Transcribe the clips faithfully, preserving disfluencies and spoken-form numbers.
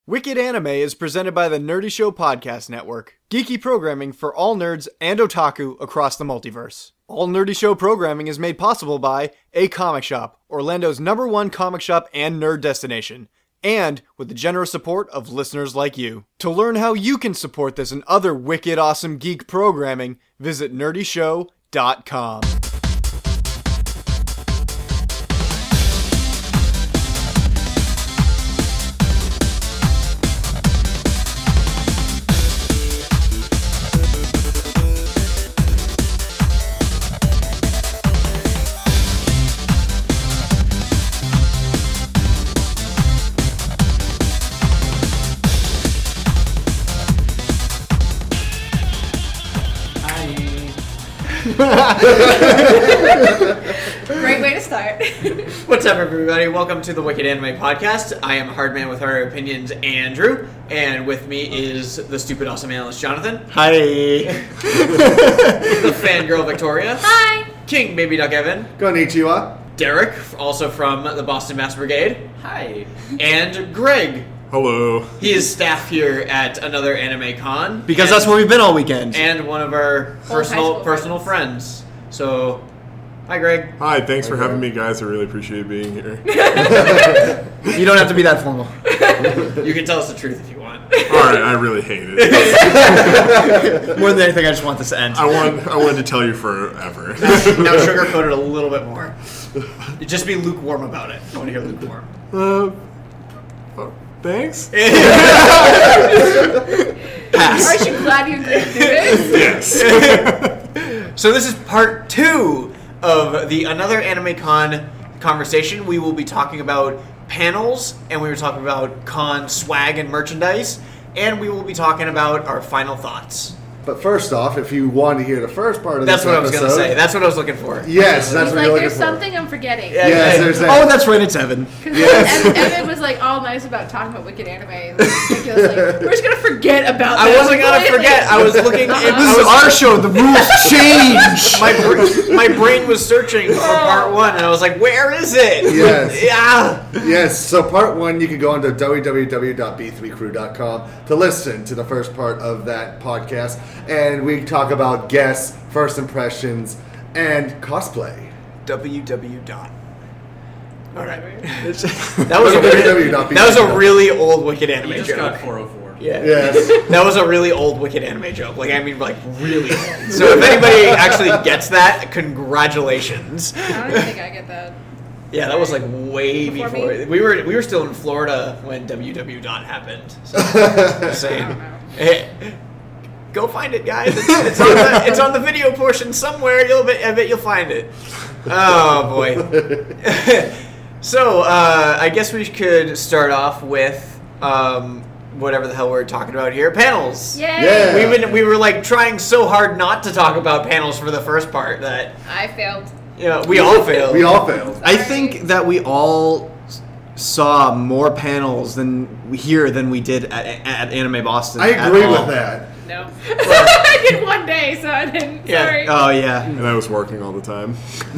Wicked Anime is presented by the Nerdy Show Podcast Network. Geeky programming for all nerds and otaku across the multiverse. All Nerdy Show programming is made possible by A Comic Shop, Orlando's number one comic shop and nerd destination, and with the generous support of listeners like you. To learn how you can support this and other wicked awesome geek programming, visit nerdy show dot com. Great way to start. What's up, everybody? Welcome to the Wicked Anime Podcast. I am Hardman with Hard Opinions, Andrew, and with me is the stupid awesome analyst, Jonathan. Hi. The fangirl, Victoria. Hi. King Baby Duck Evan. Konnichiwa. Derek, also from the Boston Mass Brigade. Hi. And Greg. Hello. He is staff here at another anime con. Because and, that's where we've been all weekend. And one of our personal personal friends. So, hi, Greg. Hi, thanks for having me, guys. I really appreciate being here. You don't have to be that formal. You can tell us the truth if you want. All right, I really hate it. More than anything, I just want this to end. I want, I wanted to tell you forever. Now sugarcoat it a little bit more. Just be lukewarm about it. I want to hear lukewarm. Uh, oh, thanks. Pass. Aren't you glad you agreed to this? Yes. So this is part two of the Another Anime Con conversation. We will be talking about panels, and we were talking about con swag and merchandise, and we will be talking about our final thoughts. But first off, if you want to hear the first part of That's this what episode, I was going to say. That's what I was looking for. yes, that's He's what like, you're there's looking for. something I'm forgetting. Yeah. Yes, there's that. Oh, that's right, it's Evan. Because Yes. Evan, Evan was like all nice about talking about Wicked Anime. And like, ridiculous, like, we're just gonna forget about that. I wasn't going to completely. forget. I was looking. Uh-huh. It, This I is was, our show. The rules change. my, br- my brain was searching for part one, and I was like, where is it? Yes. Yeah. Yes, so part one, you can go on to w w w dot b three crew dot com to listen to the first part of that podcast, and we talk about guests, first impressions, and cosplay. W W dot. All right. Whatever. That was a W W really, dot b three that was a dot really old Wicked You Anime just joke. got four oh four. Yeah. Yes. That was a really old Wicked Anime joke. Like, I mean, like, really old. So if anybody actually gets that, congratulations. I don't even think I get that. Yeah, that was like way Before before. me? We were we were still in Florida when W W dot happened. So, just I saying. don't know. Hey, go find it, guys. It's, it's, on the, it's on the video portion somewhere. You'll be, I bet you'll find it. Oh boy. So uh, I guess we could start off with um, whatever the hell we're talking about here. Panels. Yay! Yeah. We've been we were like trying so hard not to talk about panels for the first part that I failed. you know we all failed. We all failed. I think that we all s- saw more panels than we here than we did at, at Anime Boston. I at agree all. with that. No. I did one day, so I didn't. Yeah. Sorry. Oh yeah. And I was working all the time.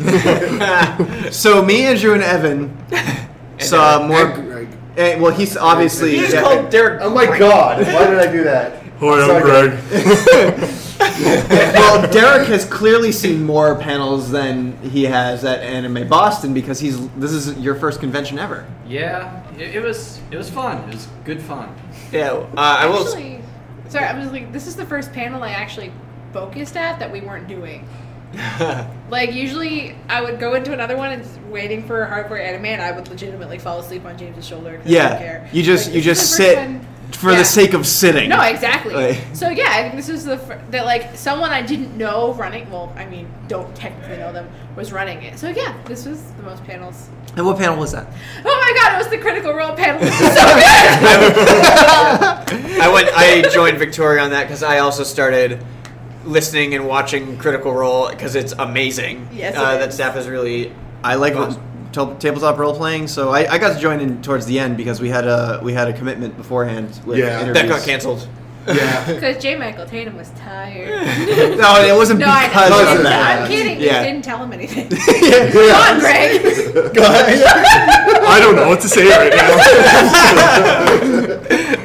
So me, Andrew, and Evan saw Derek. more. And Greg. eh, well, he's obviously. You just yeah, called Derek. Oh my god, why did I do that? Hi, I'm Sorry. Greg. well, Derek has clearly seen more panels than he has at Anime Boston because he's. This is your first convention ever. Yeah, it, it was it was fun. It was good fun. Yeah, uh, I will. Actually, sorry, I was like, this is the first panel I actually focused at that we weren't doing. Like, usually I would go into another one and just waiting for hardcore anime, and I would legitimately fall asleep on James's shoulder. 'Cause I didn't Yeah, care. you just Like, you this just is the first sit one- for Yeah. the sake of sitting. No, exactly. Like- So yeah, I think this was the fir- that like someone I didn't know running. Well, I mean, don't technically know them was running it. So yeah, this was the most panels. And what panel was that? Oh my god, it was the Critical Role panel. This is so good. I went. I joined Victoria on that because I also started listening and watching Critical Role because it's amazing. Yes, it uh, that is. staff is really. I like Awesome. tel- tabletop role playing, so I, I got to join in towards the end because we had a we had a commitment beforehand with Yeah. interviews. That got canceled. Yeah. Because J. Michael Tatum was tired. No, it wasn't No, I because know. of that. I'm kidding. Yeah. They didn't tell him anything. Yeah. Come on, Greg. Go ahead. I don't know what to say right now.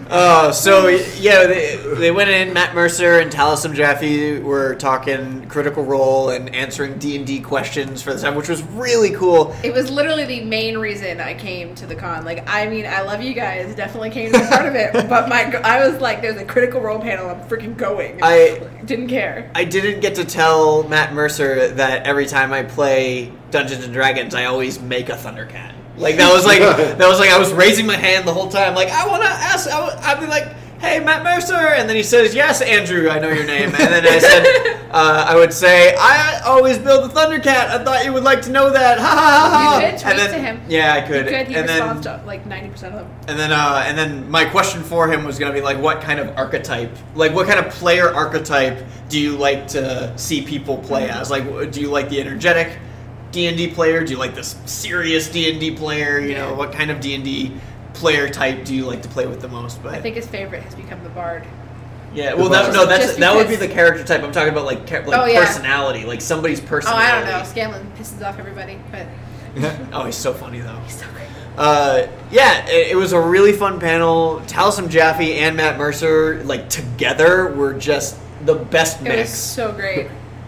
Uh, so yeah, they, they went in. Matt Mercer and Taliesin Jaffe were talking Critical Role and answering D and D questions for the time, which was really cool. It was literally the main reason I came to the con. Like, I mean, I love you guys, definitely came to be part of it, but my I was like, there's a Critical Role panel, I'm freaking going. I didn't care. I didn't get to tell Matt Mercer that every time I play Dungeons and Dragons, I always make a Thundercat. Like that was like that was like I was raising my hand the whole time. Like I want to ask. I w- I'd be like, "Hey, Matt Mercer," and then he says, "Yes, Andrew, I know your name." And then I said, uh, "I would say I always build the Thundercat. I thought you would like to know that." Ha ha ha ha. You could tweet and then, to him. Yeah, I could. You could. He and responds then, to like ninety percent of them. And then, uh, and then my question for him was going to be like, what kind of archetype, like what kind of player archetype do you like to see people play as? Like, do you like the energetic D and D player? Do you like this serious D and D player? You know, what kind of D and D player type do you like to play with the most? But I think his favorite has become the Bard. yeah, well, that, no, that's Just that would be because- the character type. I'm talking about like char- like Oh, yeah. personality, like somebody's Oh, personality. I don't know. Scanlan pisses off everybody, but Oh, he's so funny though. he's so great. Uh, yeah, it, it was a really fun panel. Taliesin Jaffe and Matt Mercer, like together, were just the best It mix. was so great.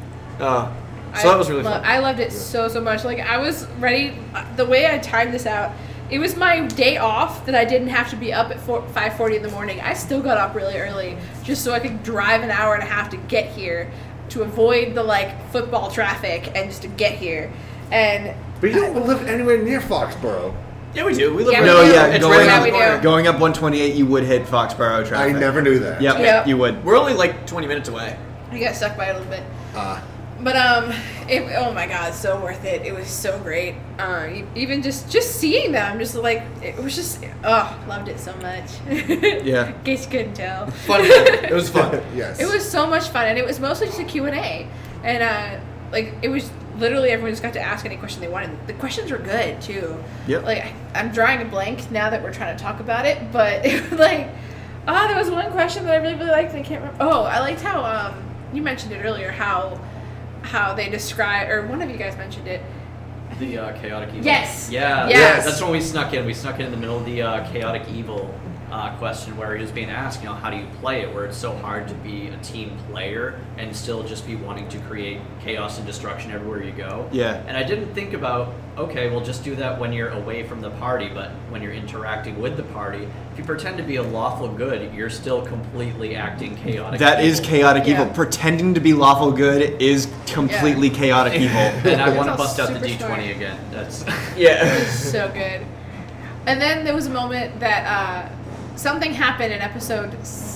Uh, so I that was really lo- fun. I loved it so so much. Like I was ready. The way I timed this out, it was my day off that I didn't have to be up at five forty in the morning. I still got up really early just so I could drive an hour and a half to get here, to avoid the like football traffic and just to get here. And But you don't live anywhere near Foxborough. Yeah, we do. We live Yeah, right we No, do. around- yeah, it's going right Yeah, up, around we the do. corner. going up one twenty-eight, you would hit Foxborough I traffic. never knew that. Yep, Yep. you would. We're only like twenty minutes away. I got stuck by it a little bit. Ah. But um, it, oh my god, so worth it. It was so great. Uh, e- even just just seeing them, just like it was just oh, loved it so much. Yeah. In case you couldn't tell. Fun. It was fun. Yes. It was so much fun, and it was mostly just a Q and A, and uh, like it was literally everyone just got to ask any question they wanted. The questions were good too. Yep. Like I, I'm drawing a blank now that we're trying to talk about it, but it was like, oh, there was one question that I really really liked, and I can't remember. Oh, I liked how um you mentioned it earlier how how they describe, or one of you guys mentioned it. The uh, chaotic evil. Yes. Yeah. Yes. That's when we snuck in. We snuck in in the middle of the uh, chaotic evil uh, question where he was being asked, you know, how do you play it? Where it's so hard to be a team player and still just be wanting to create chaos and destruction everywhere you go. Yeah. And I didn't think about, okay, well, just do that when you're away from the party, but when you're interacting with the party, if you pretend to be a lawful good, you're still completely acting chaotic. That is evil. chaotic Yeah. evil. Pretending to be lawful good is completely chaotic evil. And I want to It's all bust out the super D twenty smart. again. That's Yeah. So good. And then there was a moment that uh, something happened in episode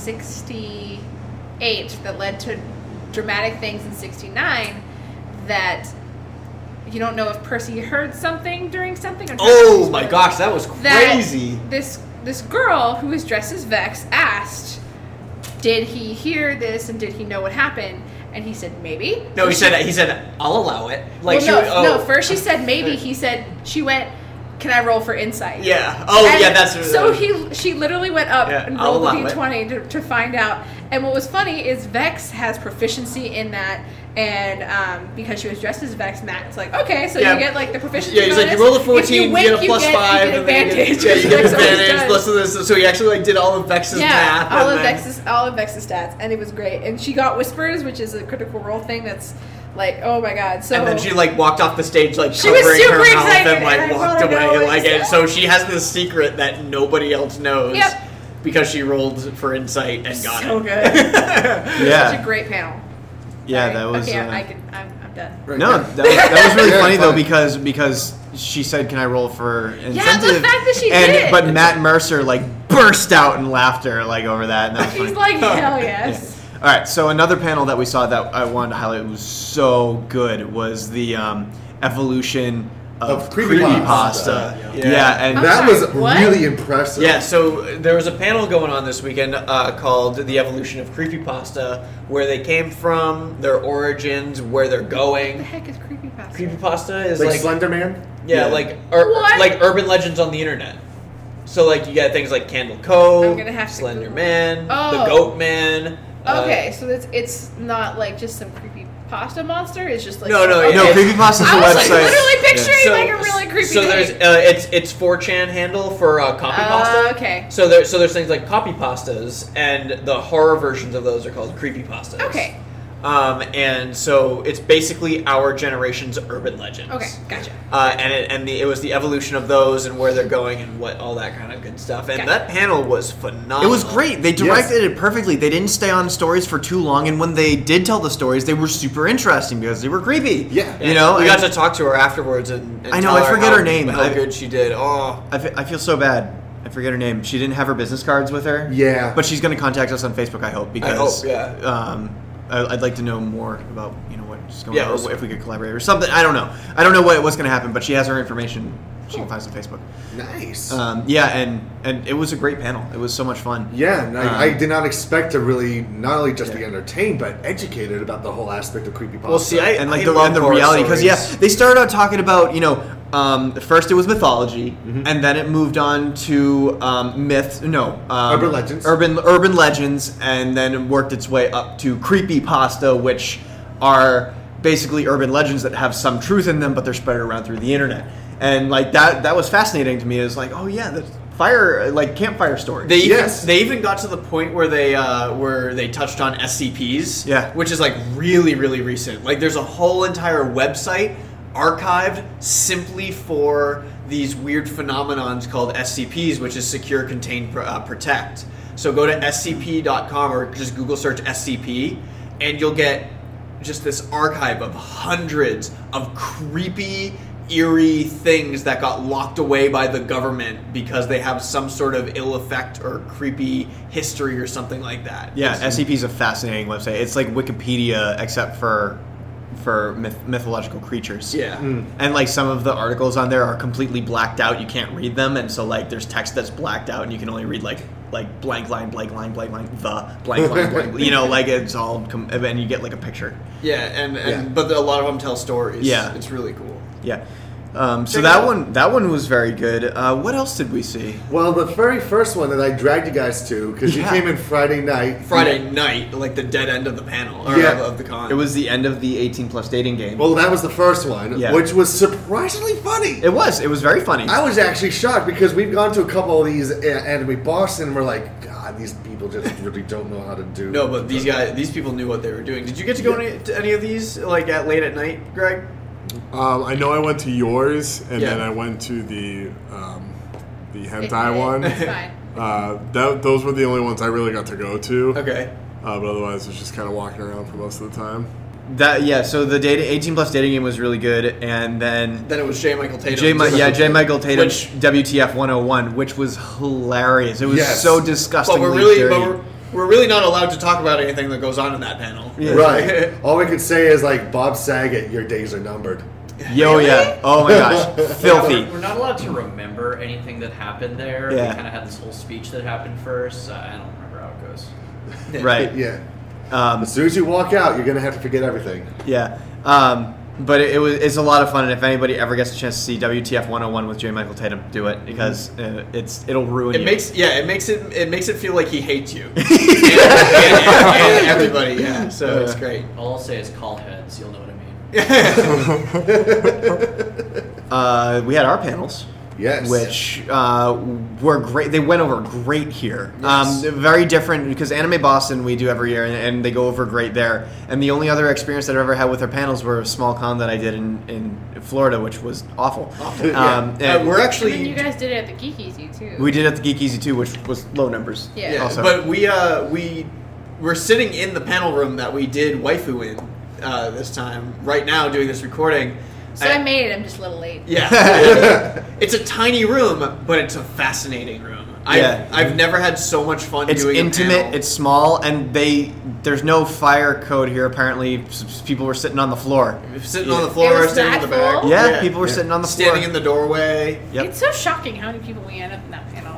sixty-eight that led to dramatic things in sixty-nine that you don't know if Percy heard something during something. I'm trying to Oh remember my what it gosh, that was that crazy. This this girl who was dressed as Vex asked, did he hear this and did he know what happened? And he said maybe. No, So he she- said he said I'll allow it. Like well, she no, oh. no. First she said maybe. He said she went. Can I roll for insight? Yeah. Oh And yeah, that's so he she literally went up Yeah, and I'll rolled allow the it. d twenty to, to find out. And what was funny is Vex has proficiency in that, and um, because she was dressed as Vex, Matt's like, okay, so Yeah. you get like the proficiency. Yeah, he's like, you bonus. roll a If fourteen, you, wink, get a plus you five, you get and then you advantage. get, yeah, you get Vex always advantage. does. Plus of this, so he actually like did all of Vex's Yeah, math. all and of then- Vex's all of Vex's stats, and it was great. And she got whispers, which is a critical role thing. That's like, oh my god. So And then she like walked off the stage like She was covering super her mouth excited, and like and I walked wanna know away what like she and said. so she has this secret that nobody else knows. Yep. Because she rolled for insight and got so it. good. Such a Yeah. great panel. Yeah, Sorry. that was. okay. uh, I can. I'm, I'm done. Right, No, yeah. that was, that was really Yeah, funny though fine. because because she said, "Can I roll for incentive?" fact that she and, did. But Matt Mercer like burst out in laughter like over that, and that was funny. He's like, hell yes. All right, so another panel that we saw that I wanted to highlight was so good was the um, evolution of, Of creepypasta. creepypasta. Yeah. Yeah, and I'm That sorry, was what? really impressive. Yeah, so there was a panel going on this weekend uh, called The Evolution of Creepypasta, where they came from, their origins, where they're What the going. heck is creepypasta? Creepypasta is Like, like, Slender Man? yeah, Yeah. like ur- What? like urban legends on the internet. So like you got things like Candle Cove, I'm gonna have to Slender Google. Man, Oh. the Goat Man. uh, Okay, so it's it's not like just some creepy creepypasta monster is just like No, no, okay. no, Creepypasta's a I was website. like literally picturing So- like a really creepy So there's name. uh, it's it's four chan handle for uh, copy Uh, pasta. okay. So there so there's things like copy pastas, and the horror versions of those are called creepy pastas. Okay. Um, and so it's basically our generation's urban legends. Okay, gotcha. Uh, and it, and the, it was the evolution of those and where they're going and what all that kind of good stuff. And Gotcha. that panel was phenomenal. It was great. They directed it perfectly. They didn't stay on stories for too long, and when they did tell the stories, they were super interesting because they were creepy. Yeah. You know, we got and to talk to her afterwards, and, and I know, tell I forget how, her name. How I- good she did. Oh, I fe- I feel so bad. I forget her name. She didn't have her business cards with her. Yeah. But she's going to contact us on Facebook, I hope, because hope, yeah. um, I- I'd like to know more about, you know, what's going Yeah, on, it or was- if we could collaborate or something. I don't know. I don't know what, what's going to happen, but she has her information. She can find us on Facebook. Nice. Um, yeah, and, and it was a great panel. It was so much fun. yeah, and I, um, I did not expect to really not only just be Yeah. entertained, but educated about the whole aspect of creepypasta. well, see, I and like I the, love and the horror reality, because yeah, stories. they started out talking about, you know, um, first it was mythology, Mm-hmm. and then it moved on to um, myth, no, um, Urban legends. urban urban legends, and then it worked its way up to creepypasta, which are basically urban legends that have some truth in them, but they're spread around through the internet, and like that that was fascinating to me. It was like, oh yeah, the fire like campfire stories. They even, Yes. they even got to the point where they uh, where they touched on S C Ps, Yeah. which is like really really recent. Like there's a whole entire website archived simply for these weird phenomenons called S C Ps, which is Secure, Contain, Pro- uh, Protect. So go to S C P dot com or just Google search S C P, and you'll get just this archive of hundreds of creepy, eerie things that got locked away by the government because they have some sort of ill effect or creepy history or something like that. Yeah, It's- S C P is a fascinating website. It's like Wikipedia, except for for myth- mythological creatures. Yeah. And like some of the articles on there are completely blacked out. You can't read them, and so like there's text that's blacked out, and you can only read like like blank line, blank line, blank line, the blank line, blank. You know, like it's all, com- and you get like a picture. Yeah, and, and Yeah. but a lot of them tell stories. Yeah. It's really cool. Yeah. Um, so Check it that out. one that one was very good. Uh, what else did we see? Well, the very first one that I dragged you guys to, because Yeah. you came in Friday night. Friday night, like the dead end of the panel or Yeah. of, of the con. It was the end of the eighteen plus dating game. Well, that was the first one, Yeah. which was surprisingly funny. It was. It was very funny. I was actually shocked because we've gone to a couple of these uh, anime Boston, and we're like, God, these people just really don't know how to do. no, but these guys, these people knew what they were doing. Did you get to go Yeah. any, to any of these like at late at night, Greg? Um, I know I went to yours, and Yeah. then I went to the um, the It- hentai it- one. It's fine. Uh, that, those were the only ones I really got to go to. Okay. Uh, but otherwise, it was just kind of walking around for most of the time. That yeah. So the data eighteen plus dating game was really good, and then Then it was J. Michael Tatum. J. Mi- yeah, J. Michael Tatum, Which- W T F one oh one, which was hilarious. It was Yes. so But disgustingly we're really, dirty. but we're, we're really not allowed to talk about anything that goes on in that panel. Yeah. Right. All we could say is like Bob Saget, your days are numbered. Yo, yeah. Oh my gosh, filthy. We're, we're not allowed to remember anything that happened there. Yeah. We kind of had this whole speech that happened first. Uh, I don't remember how it goes. Right. Yeah. Um, As soon as you walk out, you're gonna have to forget everything. yeah. Um, but it, it was it's a lot of fun, and if anybody ever gets a chance to see W T F one oh one with J. Michael Tatum, do it because uh, it's it'll ruin It you. makes yeah, it makes it it makes it feel like he hates you and, and- and- and everybody. Yeah, so it's great. All I'll say is call heads. You'll know what I mean. Uh, we had our panels. Yes. Which uh, were great. They went over great here. Yes. Um, very different because Anime Boston we do every year, and, and they go over great there. And the only other experience that I've ever had with our panels were a small con that I did in, in Florida, which was awful. Awful. Um, Yeah. Uh, and we're And actually then you guys did it at the Geek Easy too. we did it at the Geek Easy too, which was low numbers. Yeah. Yeah, Also. but we uh we we're sitting in the panel room that we did waifu in uh, this time right now doing this recording. So I made it. I'm just a little late. Yeah, it's a tiny room, but it's a fascinating room. I've, Yeah. I've never had so much fun It's doing a intimate. panel. It's small, and they there's no fire code here. Apparently, S- s- people were sitting on the floor. sitting on the floor, It was standing in that the back. full? Yeah, people were Yeah. sitting on the standing floor. in the doorway. Yep. It's so shocking how many people we end up in that panel.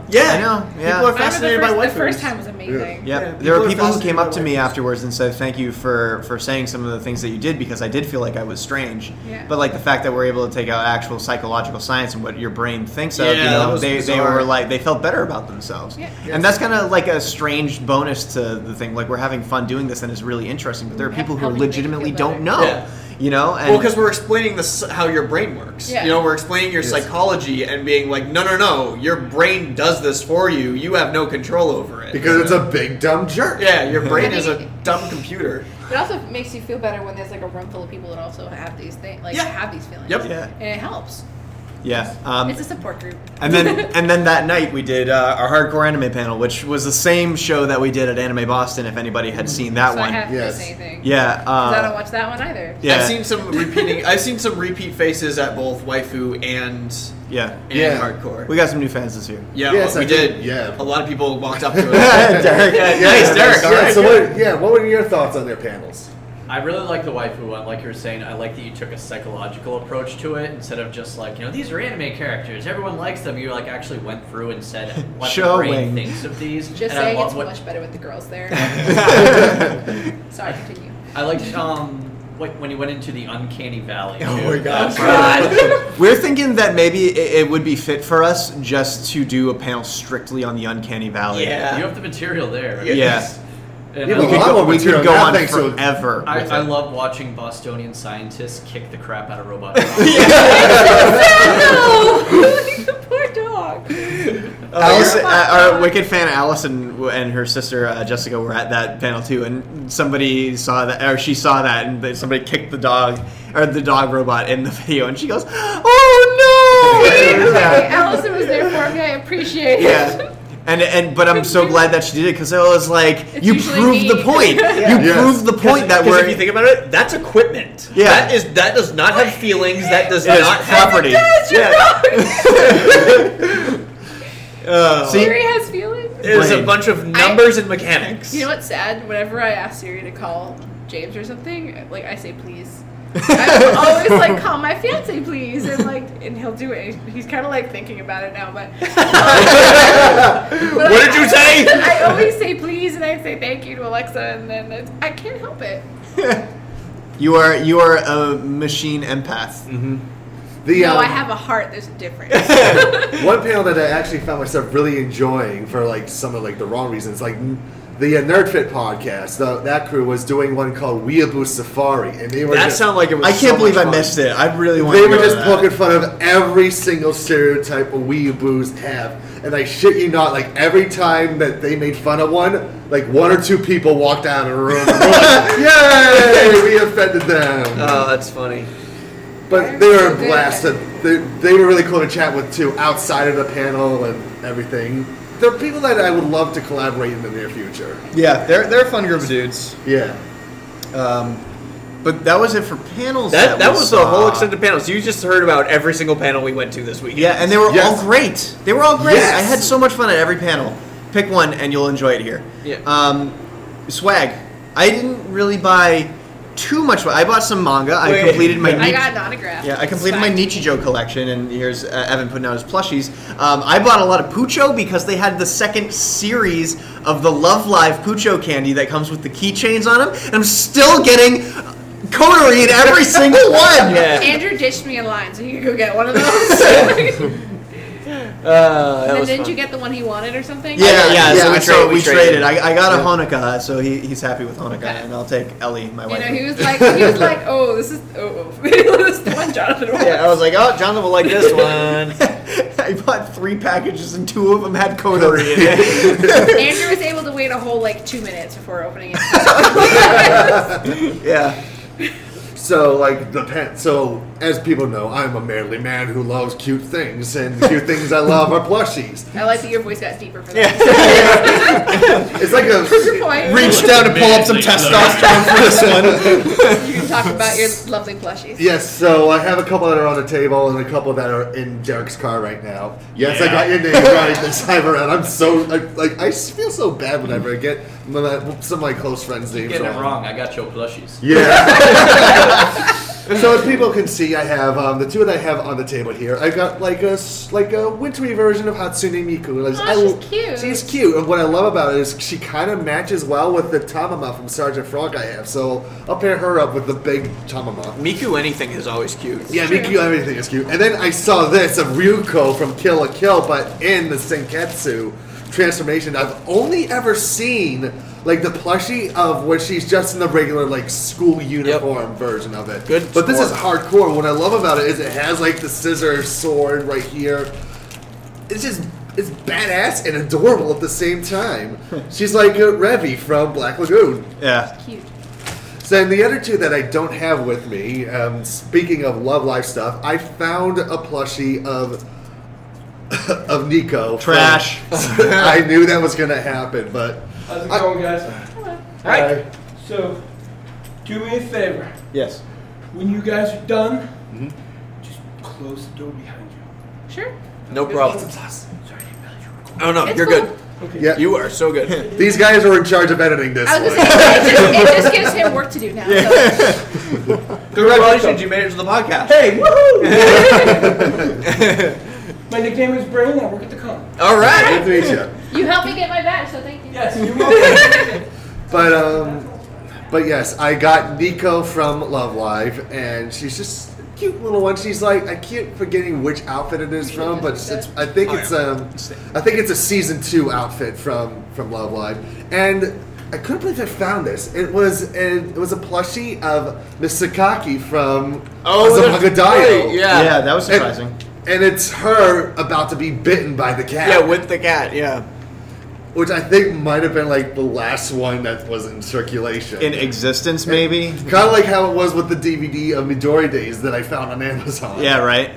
Yeah, I know, yeah. People are I remember fascinated the by first, waifus. the first time was amazing. Yeah, Yeah, there were people are people who fascinated came up by to me waifus. afterwards and said thank you for, for saying some of the things that you did because I did feel like I was strange. Yeah. But like the fact that we're able to take out actual psychological science and what your brain thinks of, Yeah, you that know, was they, they bizarre. were like they felt better about themselves. Yeah. And that's kind of like a strange bonus to the thing. Like we're having fun doing this and it's really interesting, but there are people who Helping make you legitimately feel don't better. know. Yeah. You know, and Well, because we're explaining this how your brain works. Yeah. You know, we're explaining your Yes. psychology and being like, no, no, no, your brain does this for you. You have no control over it. Because it's a big dumb jerk. yeah, your brain I is a think- dumb computer. It also makes you feel better when there's like a room full of people that also have these things, like Yeah. have these feelings. Yep. Yeah. And it helps. yeah. Um, It's a support group. And then and then that night we did uh, our hardcore anime panel, which was the same show that we did at Anime Boston. If anybody had seen that so one, I haven't Yes. missed anything. yeah, 'Cause I don't uh, watch that one either. yeah, I've seen some repeating. I've seen some repeat faces at both waifu and yeah. and Yeah. hardcore. We got some new fans this year. yeah, Yes, we I did. think- yeah. a lot of people walked up to us. Derek, Yeah, nice, Derek. All Yeah, right, so good. what, yeah, what were your thoughts on their panels? I really like the waifu one. Like you were saying, I like that you took a psychological approach to it instead of just like, you know, these are anime characters. Everyone likes them. You like actually went through and said what the Showing. brain thinks of these. Just and I saying love it's what much better with the girls there. Sorry, continue. I liked um what, when you went into the uncanny valley. Oh too. my God. That's- We're thinking that maybe it, it would be fit for us just to do a panel strictly on the Uncanny Valley. Yeah. You have the material there. Yeah. And Yeah, I but We could a lot love- go, more we could material go now, on thanks to- forever. I, with I it. love watching Bostonian scientists kick the crap out of robots. No! The poor dog. Allison, uh, our Wicked fan Allison w- and her sister uh, Jessica were at that panel too, and somebody saw that, or she saw that, and they, somebody kicked the dog or the dog robot in the video, and she goes, "Oh no!" Okay, Allison was there for me. I appreciate it. Yeah. And, and but I'm so glad that she did it because it was like It's you usually proved me. the point. You Yes. proved the point that Because we're if you think about it, that's equipment. Yeah. that is that does not have feelings. That does it is not have property. Uh, See, Siri has feelings. It is a Brain. bunch of numbers and mechanics. You know what's sad? Whenever I ask Siri to call James or something, like I say please. I always like call my fiance please, and like, and he'll do it. He's kind of like thinking about it now, but. But What I- did you say? I always say please, and I say thank you to Alexa, and then it's, I can't help it. you are you are a machine empath. The, No, um, I have a heart. There's a difference. one panel that I actually found myself really enjoying for like some of like the wrong reasons, like n- the uh, NerdFit podcast, the, that crew was doing one called Weeaboo Safari, and they were that just, sounded like it was. I can't so believe much I fun. missed it. I really want. they to were go just to poking that. fun of every single stereotype a Weeaboos have, and I shit you not, like every time that they made fun of one, like one or two people walked out of the room and were like, "Yay, we offended them." Oh, that's funny. But they were So good. blasted. They, they were really cool to chat with too, outside of the panel and everything. They're people that I would love to collaborate in the near future. Yeah, they're they're a fun group of dudes. Yeah. Um, but that was it for panels. That that we was the saw. whole extended panels. You just heard about every single panel we went to this weekend. Yeah, and they were Yes. all great. They were all great. Yes. I had so much fun at every panel. Pick one and you'll enjoy it here. Yeah. Um, swag. I didn't really buy too much. I bought some manga. I Wait. completed my. I Nietzsche- got an autograph. Yeah, I completed my Swag. Nichijou collection, and here's uh, Evan putting out his plushies. Um, I bought a lot of Pucho because they had the second series of the Love Live Pucho candy that comes with the keychains on them, and I'm still getting coterie in every single one. Yeah. Andrew ditched me in line, so you could go get one of those. Uh, that and was didn't fun. you get the one he wanted or something? Yeah, yeah, yeah. so we so traded- we, we traded. traded. I, I got a Yeah. Honoka, so he, he's happy with Honoka, Okay. and I'll take Ellie, my You wife. know, he was like, he was like, oh, this is, oh, oh. this is the one Jonathan wants. Yeah, I was like, oh, Jonathan will like this one. I bought three packages, and two of them had coterie in it. Andrew was able to wait a whole like two minutes before opening it. Yeah. So, like, the pen. So, as people know, I'm a manly man who loves cute things, and the cute things I love are plushies. I like that your voice got deeper for that. It's like a. Good point. Reach down to pull up some testosterone for this one. You can talk about your lovely plushies. Yes, so I have a couple that are on the table and a couple that are in Derek's car right now. Yes, I Yeah. got your name right this time around. I'm so I, like I feel so bad whenever I get my- some of my close friends' names Getting it wrong. wrong. I got your plushies. Yeah. So as people can see, I have um, the two that I have on the table here. I got like a s- like a wintry version of Hatsune Miku. Like, Aw, I- she's cute. She's cute, and what I love about it is she kind of matches well with the Tamama from Sergeant Frog I have. So I'll pair her up with the big Tamama. Miku anything is always cute. Yeah, True. Miku, everything is cute. And then I saw this of Ryuko from Kill la Kill, but in the Senketsu transformation. I've only ever seen like the plushie of where she's just in the regular like school uniform version of it. Good But this is sport. hardcore. What I love about it is it has like the scissor sword right here. It's just it's badass and adorable at the same time. She's like uh, Revy from Black Lagoon. Yeah. Cute. So then the other two that I don't have with me, um, speaking of Love Life stuff, I found a plushie of of Nico. from- Trash. I knew that was going to happen, but How's it I- going, guys? Right. So, do me a favor. Yes. When you guys are done, Mm-hmm. just close the door behind you. Sure. No problem. Sorry, Oh no, It's you're cool. good. Okay. yeah, You are so good. these guys are in charge of editing this I was one. gonna say, it just, it just gives him work to do now. So. Congratulations, you made it to the podcast. Hey, woohoo! My nickname is Brain. I work at the con. All Nice right. to meet you. You helped me get my badge, so thank you. Yes, you're welcome. But um, but yes, I got Nico from Love Live, and she's just a cute little one. She's like I keep forgetting which outfit it is from, but it's, it's, I think it's um, I think it's a season two outfit from from Love Live, and I couldn't believe I found this. It was a, it was a plushie of Miss Sakaki from Oh, that's Azumagadayo. right, yeah. Yeah, that was surprising. And, and it's her about to be bitten by the cat. Yeah, with the cat. Yeah. which I think might have been like the last one that was in circulation. In existence, maybe? Kind of like how it was with the D V D of Midori Days that I found on Amazon. Yeah, right?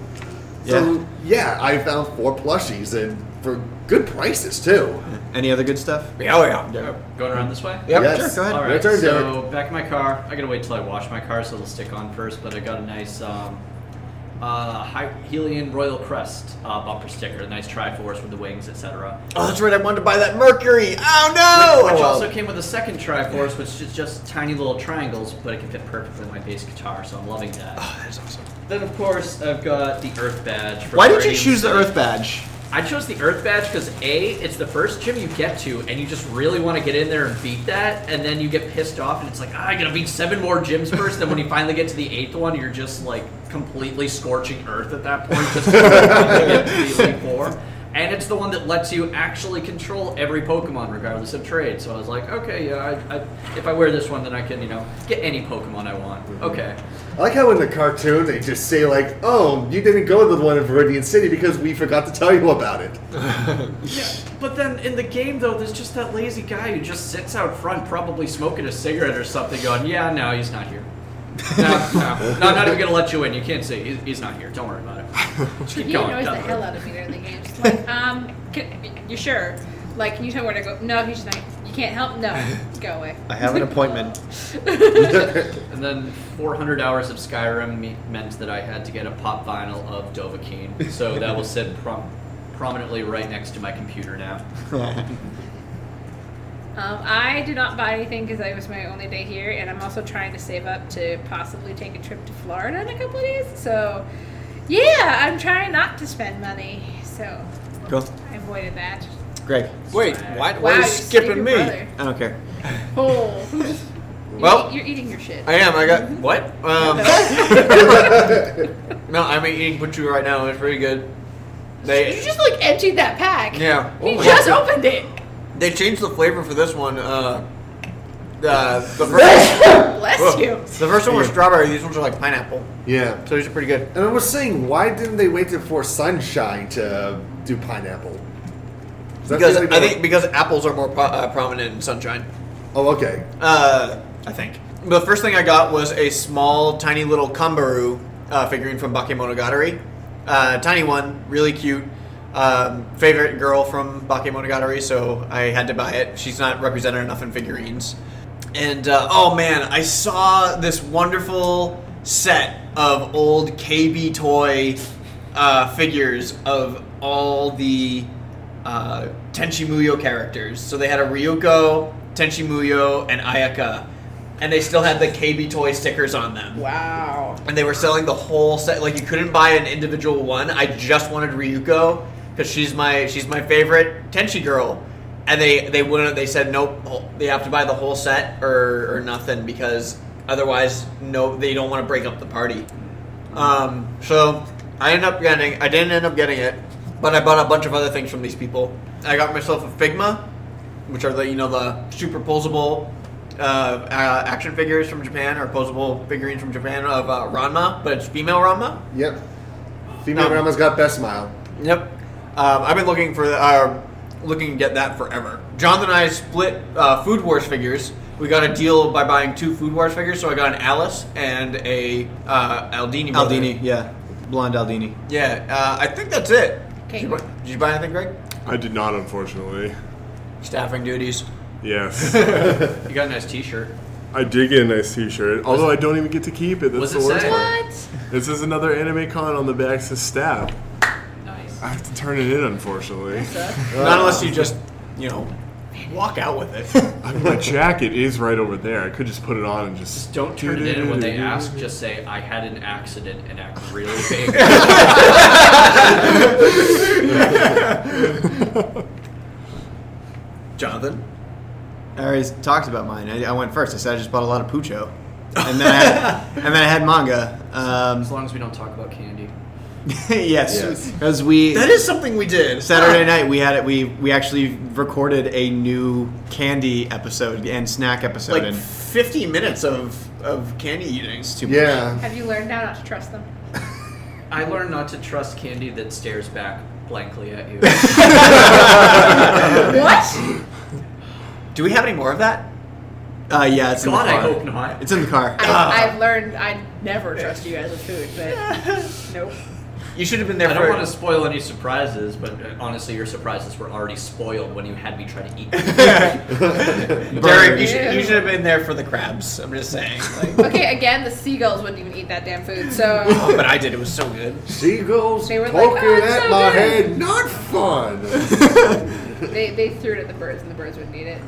So, yeah, I found four plushies and for good prices, too. Any other good stuff? Yeah, oh yeah. Yeah. Going around this way? Yep. Yes. Sure, go ahead. All Your right, turn, so Derek. back in my car. I gotta wait till I wash my car, so it'll stick on first. But I got a nice um, uh, Hylian Royal Crest uh, bumper sticker, a nice Triforce with the wings, et cetera. Oh, that's right. I wanted to buy that Mercury. Oh no! Which Oh, well. also came with a second Triforce, which is just tiny little triangles, but it can fit perfectly in my bass guitar, so I'm loving that. Oh, that's awesome. Then, of course, I've got the Earth Badge. From Why did you Guardian choose the City. Earth Badge? I chose the Earth Badge because A, it's the first gym you get to, and you just really want to get in there and beat that, and then you get pissed off, and it's like, ah, I gotta beat seven more gyms first. Then when you finally get to the eighth one, you're just like completely scorching Earth at that point, just to get to the Elite Four. And it's the one that lets you actually control every Pokemon regardless of trade. So I was like, okay, yeah, I, I, if I wear this one, then I can, you know, get any Pokemon I want. Okay. I like how in the cartoon they just say, like, oh, you didn't go to the one in Viridian City because we forgot to tell you about it. Yeah, but then in the game, though, there's just that lazy guy who just sits out front, probably smoking a cigarette or something, going, yeah, no, he's not here. No, no, no, I'm not even going to let you in. You can't see. He's, he's not here. Don't worry about it. Just keep He going. annoys the Done. hell out of me during the game. Just like, um, can, you sure? Like, can you tell me where to go? No, he's just like, you can't help? No, go away. I have an appointment. And then four hundred hours of Skyrim me- meant that I had to get a pop vinyl of Dovahkiin. So that will sit prom- prominently right next to my computer now. Um, I did not buy anything because it was my only day here, and I'm also trying to save up to possibly take a trip to Florida in a couple of days. So, yeah, I'm trying not to spend money. So, Cool. I avoided that. Greg, Wait, why, Wow, why are you you skipping saved me? your brother. I don't care. Oh, you're, Well- you're eating your shit. I am. I got what? Um, no, I'm eating Puchu right now. It's pretty good. You They just like emptied that pack. yeah. You Oh my just God. opened it. They changed the flavor for this one. Uh, uh, the first Bless you. the first one was strawberry. These ones are like pineapple. Yeah. So these are pretty good. And I was saying, why didn't they wait for sunshine to do pineapple? Is that Because the only I part- think because apples are more pro- uh, prominent in sunshine. Oh, okay. Uh, I think. The first thing I got was a small, tiny little Kambaru uh, figurine from Bakemonogatari. Uh, tiny one, really cute. Um, favorite girl from Bakemonogatari, so I had to buy it. She's not represented enough in figurines. And, uh, oh man, I saw this wonderful set of old K B toy uh, figures of all the uh, Tenchi Muyo characters. So they had a Ryuko, Tenchi Muyo, and Ayaka. and they still had the K B Toy stickers on them. Wow. And they were selling the whole set. Like, you couldn't buy an individual one. I just wanted Ryuko because she's my she's my favorite Tenchi girl. And they they wouldn't. They said nope. They have to buy the whole set or, or nothing because otherwise, no, they don't want to break up the party. Um, so I ended up getting. I didn't end up getting it, but I bought a bunch of other things from these people. I got myself a Figma, which are the you know the super posable uh, uh, action figures from Japan or posable figurines from Japan of uh, Ranma, but it's female Ranma. Yep. Female No. Rama's got best smile. Yep. Um, I've been looking for uh, looking to get that forever. Jonathan and I split uh, Food Wars figures. We got a deal by buying two Food Wars figures, so I got an Alice and a uh, Aldini. brother. Aldini, yeah. Blonde Aldini. Yeah, uh, I think that's it. Okay. Did you, buy, did you buy anything, Greg? I did not, unfortunately. Staffing duties. Yes. You got a nice T-shirt. I did get a nice T-shirt, although I don't even get to keep it. That's What's the it worst say? part. What? This is another Anime Con on the back. Says staff. Nice. I have to turn it in, unfortunately. Not unless you just, you know, walk out with it. I mean, my jacket is right over there. I could just put it on and just... Just don't turn it in, and when they ask, just say, I had an accident, and act really big. Jonathan? I already talked about mine. I, I went first. I said I just bought a lot of Pucho. And then I had, and then I had manga. Um, As long as we don't talk about candy. yes. Yes. Because we... That is something we did. Saturday night we had it. We we actually recorded a new candy episode and snack episode. Like and fifty minutes of, of candy eating. it's too much. Yeah. Have you learned now not to trust them? I learned not to trust candy that stares back blankly at you. What? Do we have any more of that? Uh, yeah, it's in God, the car. I hope not. It's in the car. I, I've learned I never trust you guys with food, but nope. You should have been there I for don't want to spoil any surprises, but uh, honestly, your surprises were already spoiled when you had me try to eat them. Derek, you should, you Ew. should have been there for the crabs. I'm just saying. Like, Okay, again, the seagulls wouldn't even eat that damn food, so oh, but I did. It was so good. Seagulls They were like, poking "Oh, it's at so my good." head. Not fun. they, they threw it at the birds and the birds wouldn't eat it,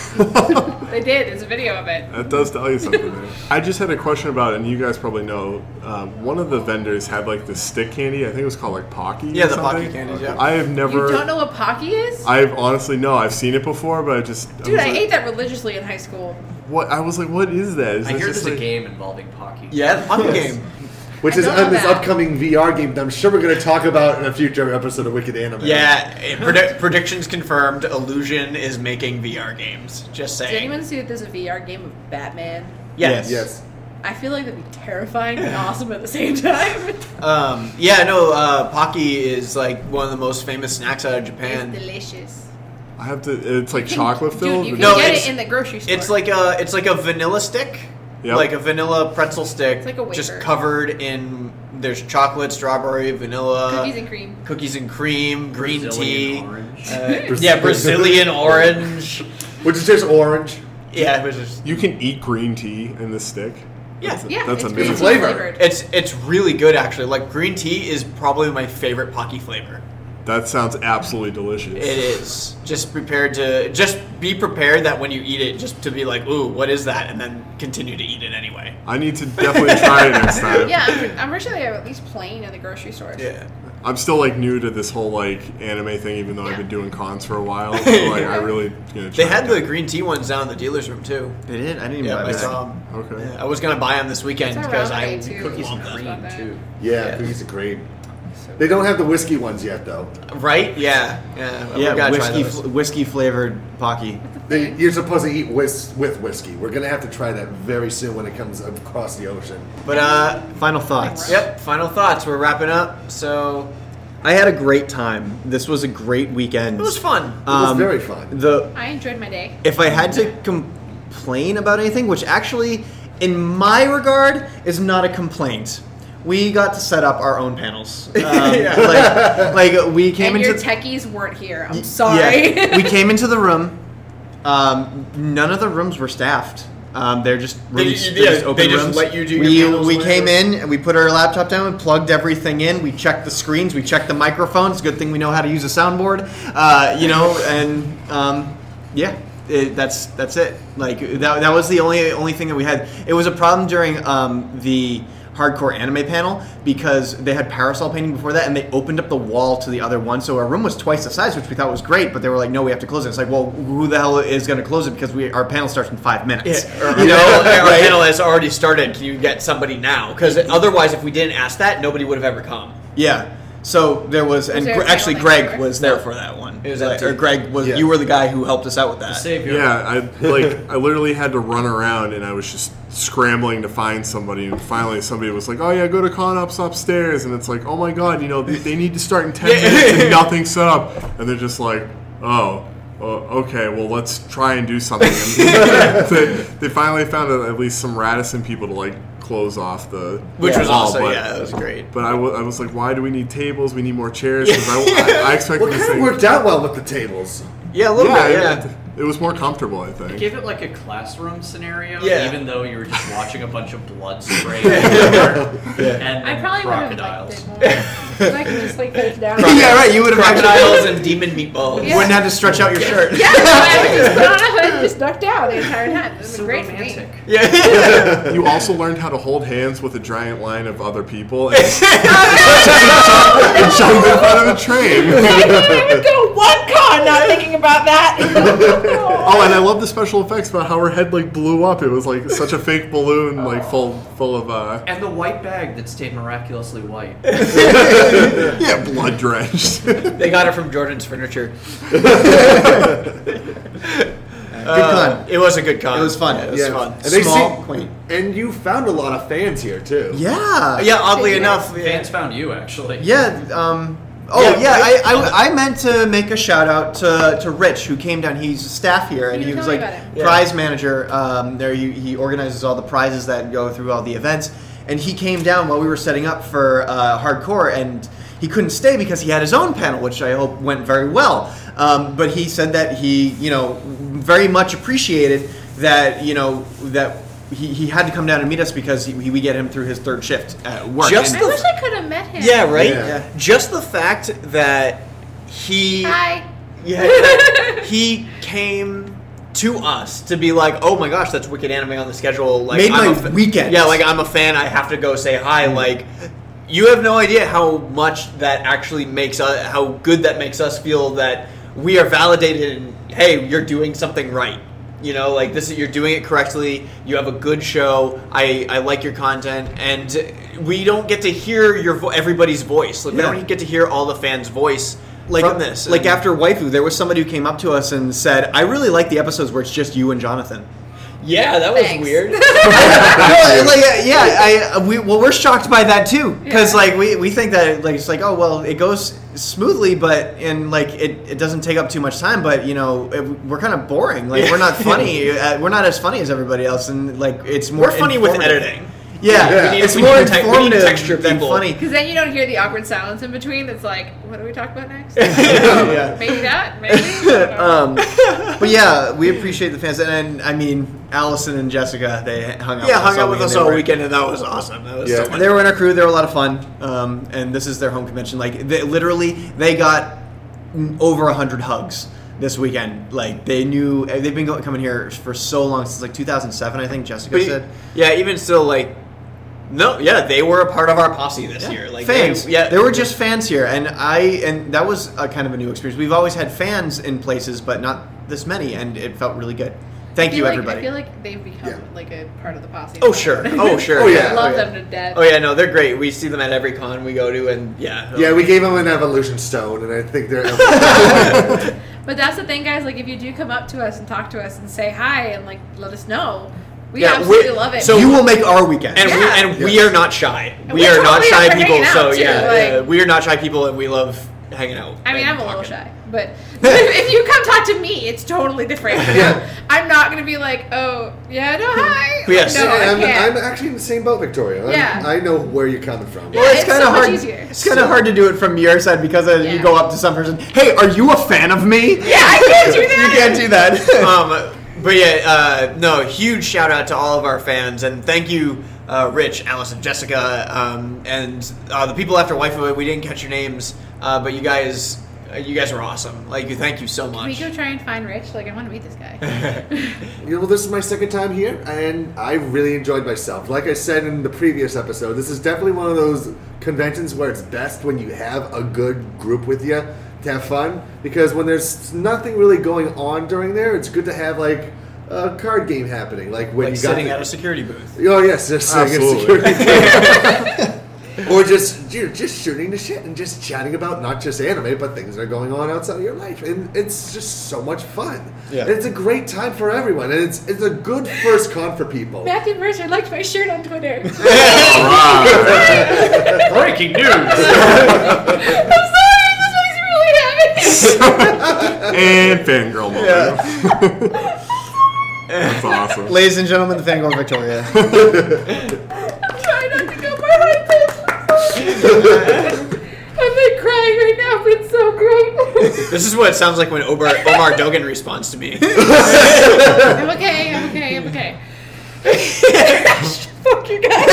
so. They did, there's a video of it. That does tell you something. Man. I just had a question about it, and you guys probably know. Um, one of the vendors had like this stick candy. I think it was called like Pocky. Yeah, or the something. Pocky candies, yeah. I have never. You don't know what Pocky is? I've honestly no. I've seen it before, but I just. Dude, was I like, ate that religiously in high school. What I was like, what is that? Is I that hear just there's a like- game involving Pocky. Yeah, the pumpkin Yes. game. Which I is don't know on this that. upcoming V R game that I'm sure we're going to talk about in a future episode of Wicked Anime. Yeah, it- predi- predictions confirmed. Illusion is making V R games. Just Did saying. anyone see that there's a V R game of Batman? Yes. Yes. I feel like that'd be terrifying and awesome at the same time. Um, yeah, no, uh, Pocky is like one of the most famous snacks out of It's Japan. delicious. I have to. It's like Can- chocolate filled. Dude, you can No, get it's- it in the grocery store. It's like a it's like a vanilla stick. Yep. Like a vanilla pretzel stick. It's like a wafer. Just covered in there's chocolate, strawberry, vanilla, cookies and cream. cookies and cream, green Brazilian tea. orange. Uh, yeah, Brazilian orange. Which is just orange. Yeah, it was just You can eat green tea in this stick. yeah. That's, Yeah, that's it's amazing. It's a flavor. flavored. It's it's really good actually. Like green tea is probably my favorite Pocky flavor. That sounds absolutely delicious. It is. Just prepared to just be prepared that when you eat it, just to be like, ooh, what is that? And then continue to eat it anyway. I need to definitely try it next time. Yeah, I'm, pre- I'm pretty sure they have at least plain in the grocery stores. Yeah. I'm still like new to this whole like anime thing, even though I've been doing cons for a while. So like I really gonna try They had it. the green tea ones down in the dealer's room too. They did? I didn't even Yeah, buy I that. saw 'em. Okay. Yeah, I was gonna buy them this weekend It's because around I day two. Cookies and Love cream that. too. Yeah, Yeah. cookies and cream. They don't have the whiskey ones yet, though. right. Yeah, yeah. we Yeah, gotta try whiskey those. fl- whiskey flavored Pocky. They, you're supposed to eat whis- with whiskey. We're gonna have to try that very soon when it comes across the ocean. But uh, Final thoughts. yep. Final thoughts. We're wrapping up. So I had a great time. This was a great weekend. it was fun. It was very fun. The I enjoyed my day. if I had to complain about anything, which actually, in my regard, is not a complaint. We got to set up our own panels. Um, like, like we came and into your techies weren't here. I'm sorry. Yeah, we came into the room. Um, none of the rooms were staffed. Um, they're just They- rooms. yeah, they're just open they just rooms. let you do your we panels we whenever. came in and we put our laptop down and plugged everything in. We checked the screens. We checked the microphones. Good thing we know how to use a soundboard. Uh, you know, and um, yeah, it, that's that's it. Like that that was the only only thing that we had. It was a problem during um, the hardcore anime panel because they had parasol painting before that, and they opened up the wall to the other one, so our room was twice the size, which we thought was great. But they were like, "No, we have to close it." It's like, well, who the hell is going to close it? Because we our panel starts in five minutes. Yeah, you know, our panel has already started. Can you get somebody now? Because otherwise, if we didn't ask that, nobody would have ever come. Yeah. So there was, and there a Gre- actually panel Greg next was there for that one. It was Like, empty. or Greg was. Yeah. You were the guy who helped us out with that. Savior. Yeah, I like I literally had to run around and I was just scrambling to find somebody, and finally somebody was like, "Oh yeah, go to ConOps upstairs," and it's like, "Oh my god, you know they, they need to start in ten minutes and nothing's set up," and they're just like, "Oh." Oh, okay, well, let's try and do something. And they, they finally found at least some Radisson people to like close off the Which was wall, awesome. but- Yeah, that was great. But I, w- I was like, why do we need tables? We need more chairs. 'Cause I, I, I expected Well, it this kind of thing. worked out well with the tables. Yeah, a little yeah, bit. it- Yeah. It, was more comfortable, I think. Give it like a classroom scenario, Yeah. even though you were just watching a bunch of blood spray everywhere and, I and probably would have crocodiles. liked it more. I could just like face down. Yeah, right. You would have Crocodiles actually and demon meatballs. Yeah. wouldn't have to stretch out your shirt. Yeah, I would just put on a hood and just duck down the entire time. It was So great romantic. for me. Yeah. You also learned how to hold hands with a giant line of other people and, and jump in front of a train. I would go one con not thinking about that. Oh, and I love the special effects about how her head like blew up. It was like such a fake balloon, like full full of uh, And the white bag that stayed miraculously white. yeah, blood drenched. They got it from Jordan's Furniture. Good con. It was a good con. It was fun. Yeah, it was Yeah. fun. And they Small, seem- quaint. And you found a lot of fans here too. Yeah. Yeah, oddly Yeah. enough. Fans found you, actually. Yeah. Um, oh, Yeah, yeah. right. I, I, I meant to make a shout out to, to Rich, who came down. He's staff here, and You he was tell me like about him. Yeah. prize manager. Um, there, he, he organizes all the prizes that go through all the events. And he came down while we were setting up for uh, hardcore, and he couldn't stay because he had his own panel, which I hope went very well. Um, but he said that he, you know, very much appreciated that, you know, that. He, he had to come down and meet us because he, we get him through his third shift at work. Just And- I wish I could have met him. Yeah, right? Yeah. Just the fact that he Hi. yeah, that he came to us to be like, oh my gosh, that's Wicked Anime on the schedule. Like, Made I'm my a fa- weekend. Yeah, like I'm a fan. I have to go say hi. Like, you have no idea how much that actually makes us, how good that makes us feel that we are validated and hey, you're doing something right. You know, like this is you're doing it correctly. You have a good show. I, I like your content, and we don't get to hear your vo- everybody's voice. Like we Yeah. don't get to hear all the fans' voice like from this. Like And- after Waifu, there was somebody who came up to us and said, "I really like the episodes where it's just you and Jonathan." yeah, that was Thanks. weird. no, like, uh, yeah, I we well we're shocked by that too because Yeah. like we, we think that like it's like oh well it goes smoothly but and like it, it doesn't take up too much time but you know it, we're kind of boring like we're not funny uh, we're not as funny as everybody else and like it's more We're funny with informative. editing. Yeah, Yeah. We need- it's we more need te- we need informative texture than people. funny. Because then you don't hear the awkward silence in between. That's like, what do we talk about next? Yeah. Maybe that. Maybe. I don't know. Um, but yeah, we appreciate the fans, and, and I mean, Allison and Jessica, they hung out. Yeah, with hung us out all with weekend. us They all were- weekend, and that was awesome. That was Yeah. so much. They were in our crew. They were a lot of fun, um, and this is their home convention. Like, they, literally, they got over a hundred hugs this weekend. Like, they knew they've been go- coming here for so long since like two thousand seven, I think Jessica But said. yeah, even still, like, no, yeah, they were a part of our posse this year. Like fans, they, yeah, there were just fans here, and I and that was a kind of a new experience. We've always had fans in places, but not this many, and it felt really good. Thank I feel you, like, everybody. I feel like they've become Yeah. like a part of the posse. Oh sure, oh sure. Oh, yeah. I love oh, yeah. them to death. Oh yeah, no, they're great. We see them at every con we go to, and yeah, Yeah, we gave them an evolution stone, and I think they're. But that's the thing, guys. Like, if you do come up to us and talk to us and say hi and like let us know, we Yeah, absolutely we're- love it. so- you will make our weekend. and Yeah. we and we are not shy. And we we're are not totally shy up for people. hanging So out, too, yeah, like- uh, we are not shy people, and we love hanging out. I mean, and I'm a little talking. shy, but if you come talk to me, it's totally different. I'm not gonna be like, oh yeah, no hi. Yes. no, I I'm, can't. I'm actually in the same boat, Victoria. I'm- Yeah. I know where you're coming from. Yeah. Well, it's it's kind of so much hard. easier. It's kind of hard to do it from your side because uh, you Yeah. go up to some person. Hey, are you a fan of me? Yeah, I can't do that. You can't do that. um, but yeah, uh, no, huge shout out to all of our fans, and thank you, uh, Rich, Allison, Jessica, um, and uh, the people after Waifu. We didn't catch your names, uh, but you guys Uh, You guys are awesome. Like, thank you so Can we much. go try and find Rich? Like, I want to meet this guy. You know, well, this is my second time here, and I really enjoyed myself. Like I said in the previous episode, this is definitely one of those conventions where it's best when you have a good group with you to have fun, because when there's nothing really going on during there, it's good to have, like, a card game happening. Like, when Like you got sitting the- at a security booth. Oh, yes, just sitting at a Absolutely. security game. Or just you're just shooting the shit and just chatting about not just anime, but things that are going on outside of your life, and it's just so much fun. Yeah. And it's a great time for everyone, and it's it's a good first con for people. Matthew Mercer liked my shirt on Twitter. Breaking news. I'm sorry, this makes me really happy. And fangirl moment. That's awesome. Ladies and gentlemen, the fangirl Victoria. I'm trying not to go my high pitch. I'm like crying right now, but it's so great. This is what it sounds like when Omar, Omar Dogan responds to me. I'm okay, I'm okay, I'm okay. Fuck you guys.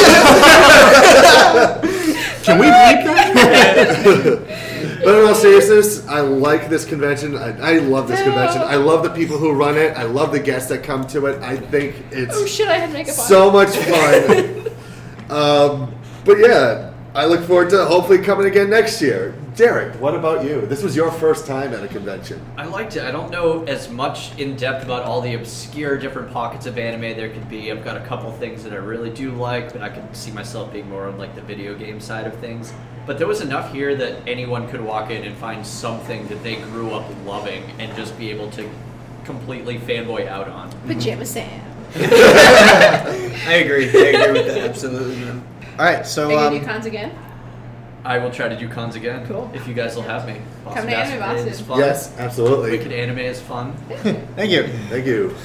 Can we bleep that? But in all seriousness, I like this convention. I, I love this convention. I love the people who run it. I love the guests that come to it. I think it's Oh shit, I had makeup on. so much fun. um, but yeah, I look forward to hopefully coming again next year. Derek, what about you? This was your first time at a convention. I liked it. I don't know as much in depth about all the obscure different pockets of anime there could be. I've got a couple things that I really do like, but I can see myself being more on like the video game side of things. But there was enough here that anyone could walk in and find something that they grew up loving and just be able to completely fanboy out on. Pajama Sam. I agree. I agree with that. Absolutely, man. All right, so Are you um, gonna do cons again? I will try to do cons again. Cool. If you guys will have me. Come to Anime Boston is Boston. fun. Yes, absolutely. Wicked anime is fun. thank you. Thank you.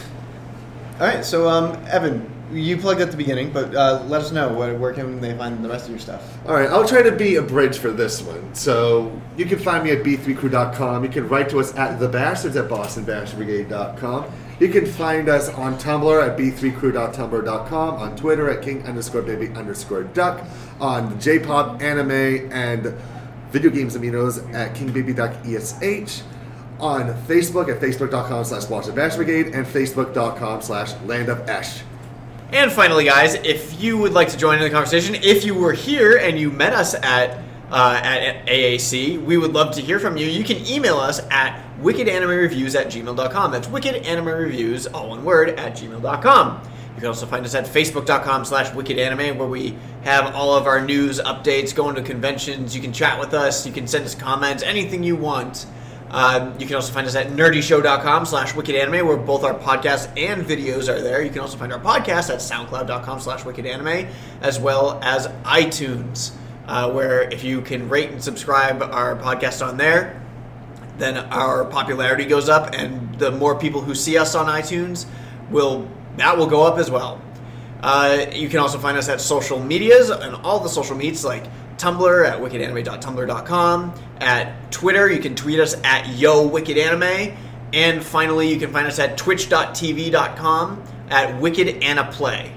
All right, so um, Evan, you plugged at the beginning, but uh, let us know where, where can they find the rest of your stuff. All right, I'll try to be a bridge for this one. So you can find me at b three crew dot com. You can write to us at the bastards at boston bash brigade dot com. You can find us on Tumblr at b three crew dot tumblr dot com, on Twitter at king underscore baby underscore duck, on J-pop, anime, and video games aminos at kingbaby duck esh, on Facebook at facebook dot com slash boston bash brigade, and facebook dot com slash land of esh. And finally, guys, if you would like to join in the conversation, if you were here and you met us at uh, at A A C, we would love to hear from you. You can email us at wickedanimereviews at gmail dot com. That's wickedanimereviews, all one word, at gmail dot com. You can also find us at facebook dot com slash wickedanime, where we have all of our news, updates, going to conventions. You can chat with us. You can send us comments, anything you want. Um, you can also find us at nerdy show dot com slash wickedanime, where both our podcasts and videos are there. You can also find our podcast at soundcloud dot com slash wickedanime, as well as iTunes, uh, where if you can rate and subscribe our podcast on there, then our popularity goes up, and the more people who see us on iTunes, will that will go up as well. Uh, you can also find us at social medias and all the social medias like Tumblr at wickedanime dot tumblr dot com. At Twitter, you can tweet us at YoWickedAnime. And finally, you can find us at twitch dot t v dot com at WickedAnaPlay,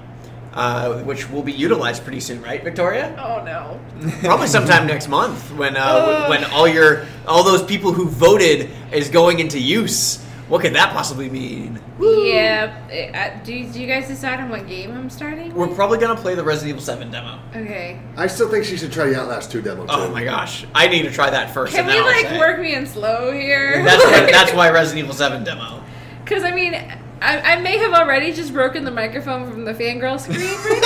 uh, which will be utilized pretty soon, right, Victoria? Oh no. Probably sometime next month when uh, when all your all those people who voted is going into use. What could that possibly mean? Yeah. Uh, do, do you guys decide on what game I'm starting? We're probably gonna play the Resident Evil seven demo. Okay. I still think she should try the Outlast two demo, too. Oh my gosh, I need to try that first. Can and we then I'll like say. work me in slow here? That's why, that's why Resident Evil seven demo. Because I mean, I, I may have already just broken the microphone from the fangirl screen